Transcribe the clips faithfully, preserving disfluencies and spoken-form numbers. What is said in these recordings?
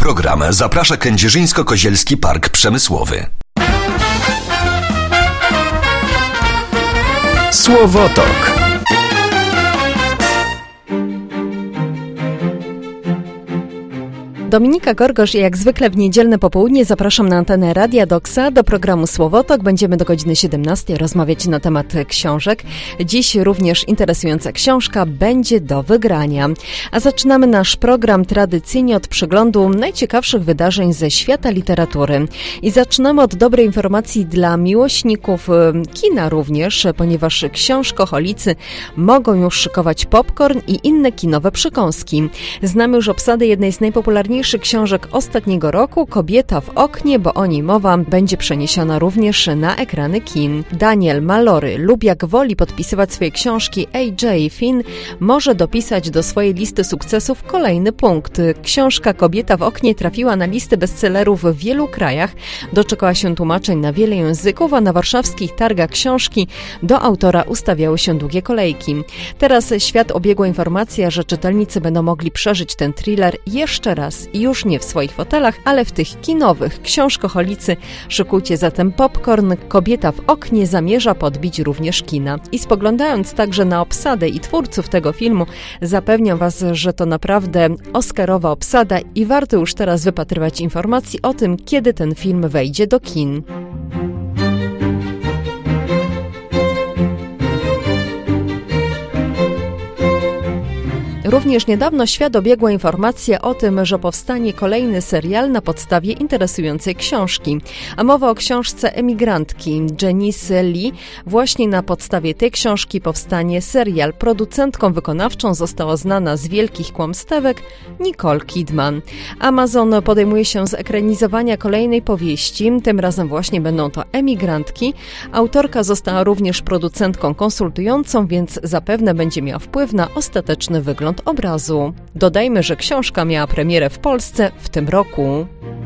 program zaprasza Kędzierzyńsko-Kozielski Park Przemysłowy. Słowotok. Dominika Gorgosz i jak zwykle w niedzielne popołudnie zapraszam na antenę Radia Doksa do programu Słowotok. Będziemy do godziny siedemnastej rozmawiać na temat książek. Dziś również interesująca książka będzie do wygrania. A zaczynamy nasz program tradycyjnie od przeglądu najciekawszych wydarzeń ze świata literatury. I zaczynamy od dobrej informacji dla miłośników kina również, ponieważ książkoholicy mogą już szykować popcorn i inne kinowe przekąski. Znamy już obsadę jednej z najpopularniejszych książek ostatniego roku, Kobieta w oknie, bo o niej mowa, będzie przeniesiona również na ekrany kin. Daniel Mallory lub jak woli podpisywać swoje książki A J Finn może dopisać do swojej listy sukcesów kolejny punkt. Książka Kobieta w oknie trafiła na listy bestsellerów w wielu krajach, doczekała się tłumaczeń na wiele języków, a na warszawskich targach książki do autora ustawiały się długie kolejki. Teraz świat obiegła informacja, że czytelnicy będą mogli przeżyć ten thriller jeszcze raz. I już nie w swoich fotelach, ale w tych kinowych. Książkoholicy, szykujcie zatem popcorn. Kobieta w oknie zamierza podbić również kina. I spoglądając także na obsadę i twórców tego filmu, zapewniam Was, że to naprawdę oscarowa obsada i warto już teraz wypatrywać informacji o tym, kiedy ten film wejdzie do kin. Również niedawno świat obiegła informacja o tym, że powstanie kolejny serial na podstawie interesującej książki. A mowa o książce emigrantki Janice Lee. Właśnie na podstawie tej książki powstanie serial. Producentką wykonawczą została znana z wielkich kłamstewek Nicole Kidman. Amazon podejmuje się zekranizowania kolejnej powieści. Tym razem właśnie będą to emigrantki. Autorka została również producentką konsultującą, więc zapewne będzie miała wpływ na ostateczny wygląd obrazu. Dodajmy, że książka miała premierę w Polsce w tym roku.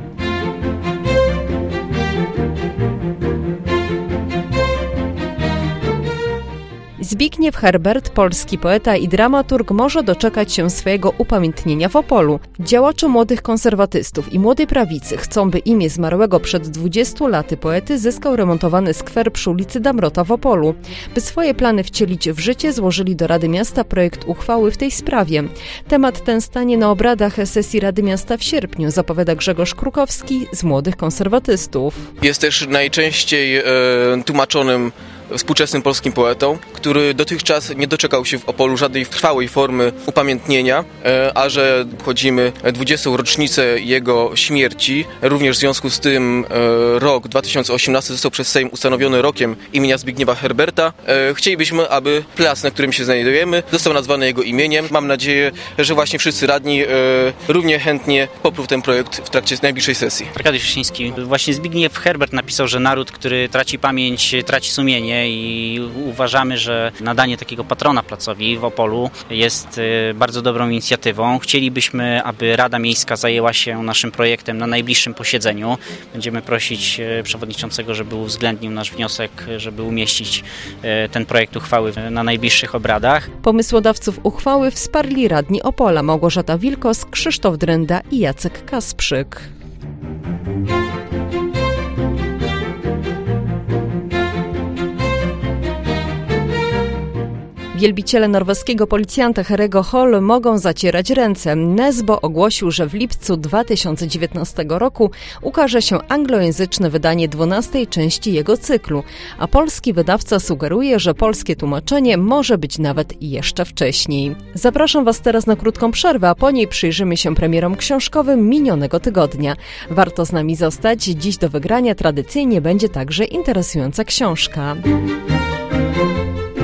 Zbigniew Herbert, polski poeta i dramaturg, może doczekać się swojego upamiętnienia w Opolu. Działacze młodych konserwatystów i młodej prawicy chcą, by imię zmarłego przed dwudziestu laty poety zyskał remontowany skwer przy ulicy Damrota w Opolu. By swoje plany wcielić w życie, złożyli do Rady Miasta projekt uchwały w tej sprawie. Temat ten stanie na obradach sesji Rady Miasta w sierpniu, zapowiada Grzegorz Krukowski z młodych konserwatystów. Jest też najczęściej e, tłumaczonym współczesnym polskim poetą, który dotychczas nie doczekał się w Opolu żadnej trwałej formy upamiętnienia, a że obchodzimy dwudziestą rocznicę jego śmierci. Również w związku z tym rok dwa tysiące osiemnasty został przez Sejm ustanowiony rokiem imienia Zbigniewa Herberta. Chcielibyśmy, aby plac, na którym się znajdujemy, został nazwany jego imieniem. Mam nadzieję, że właśnie wszyscy radni równie chętnie poprą ten projekt w trakcie najbliższej sesji. Arkadiusz Szyński. Właśnie Zbigniew Herbert napisał, że naród, który traci pamięć, traci sumienie. I uważamy, że nadanie takiego patrona placowi w Opolu jest bardzo dobrą inicjatywą. Chcielibyśmy, aby Rada Miejska zajęła się naszym projektem na najbliższym posiedzeniu. Będziemy prosić przewodniczącego, żeby uwzględnił nasz wniosek, żeby umieścić ten projekt uchwały na najbliższych obradach. Pomysłodawców uchwały wsparli radni Opola Małgorzata Wilkos, Krzysztof Drenda i Jacek Kasprzyk. Wielbiciele norweskiego policjanta Harry'ego Hole mogą zacierać ręce. Nesbo ogłosił, że w lipcu dwa tysiące dziewiętnastego roku ukaże się anglojęzyczne wydanie dwunastej części jego cyklu, a polski wydawca sugeruje, że polskie tłumaczenie może być nawet jeszcze wcześniej. Zapraszam Was teraz na krótką przerwę, a po niej przyjrzymy się premierom książkowym minionego tygodnia. Warto z nami zostać. Dziś do wygrania tradycyjnie będzie także interesująca książka.